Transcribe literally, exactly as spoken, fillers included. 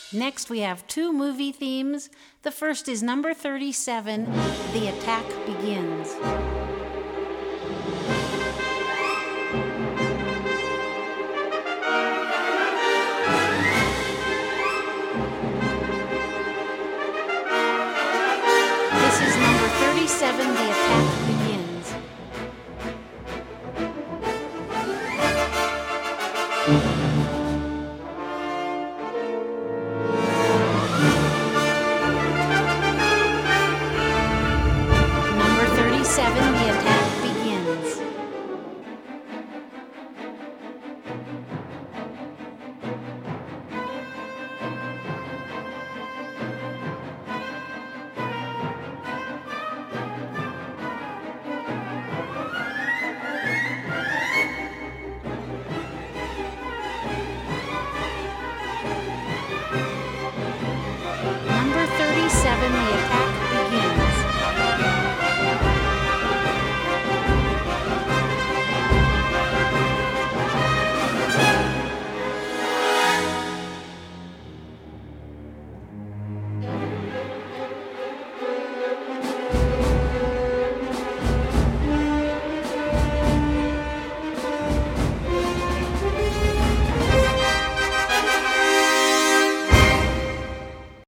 Next, we have two movie themes. The first is number thirty-seven, The Attack Begins. This is number thirty-seven, The Attack Begins. Number thirty-seven, The Attack Begins. Number thirty-seven, The Attack